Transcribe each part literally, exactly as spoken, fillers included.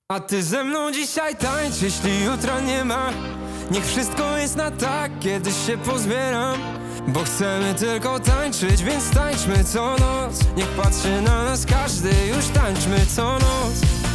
A ty ze mną dzisiaj tańcz, jeśli jutra nie ma. Niech wszystko jest na tak, kiedyś się pozbieram. Bo chcemy tylko tańczyć, więc tańczmy co noc. Niech patrzy na nas każdy, już tańczmy co noc.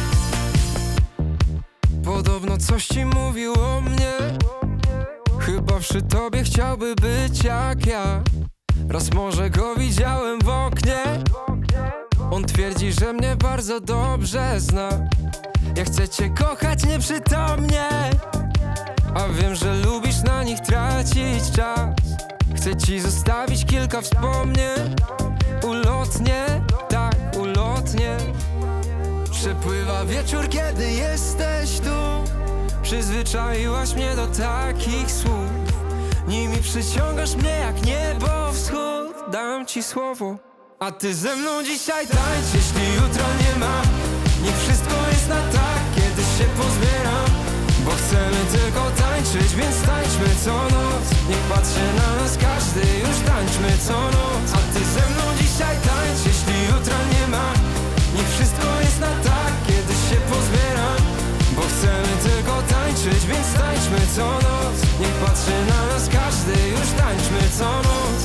Podobno coś ci mówił o mnie. Chyba przy tobie chciałby być jak ja. Raz może go widziałem w oknie. On twierdzi, że mnie bardzo dobrze zna. Ja chcę cię kochać nieprzytomnie, a wiem, że lubisz na nich tracić czas. Chcę ci zostawić kilka wspomnień. Ulotnie, tak, ulotnie. Przepływa wieczór, kiedy jesteś tu. Przyzwyczaiłaś mnie do takich słów. Nimi przyciągasz mnie jak niebo wschód. Dam ci słowo. A ty ze mną dzisiaj tańcz, jeśli jutra nie ma. Niech wszystko jest na tak, kiedyś się pozbieram. Bo chcemy tylko tańczyć, więc tańczmy co noc. Niech patrzy na nas każdy, już tańczmy co noc. A ty ze mną dzisiaj tańcz, jeśli jutra nie ma. Niech wszystko jest na tak, kiedyś się pozbieram. Bo chcemy tylko tańczyć, więc tańczmy co noc. Niech patrzy na nas każdy, już tańczmy co noc.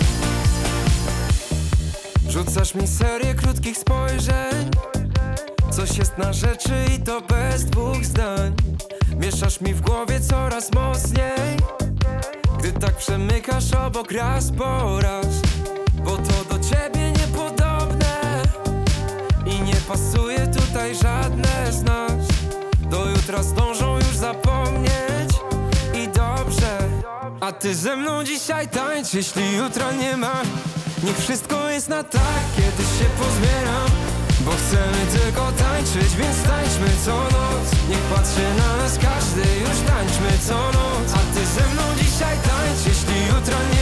Rzucasz mi serię krótkich spojrzeń. Coś jest na rzeczy i to bez dwóch zdań. Mieszasz mi w głowie coraz mocniej, gdy tak przemykasz obok raz po raz. Bo to do ciebie niepodobne i nie pasuje tutaj żadne z nas. Do jutra zdążą już zapomnieć i dobrze. A ty ze mną dzisiaj tańcz, jeśli jutra nie ma. Niech wszystko jest na tak, kiedyś się pozbieram. Bo chcemy tylko tańczyć, więc tańczmy co noc. Niech patrzy na nas każdy, już tańczmy co noc. A ty ze mną dzisiaj tańcz, jeśli jutra nie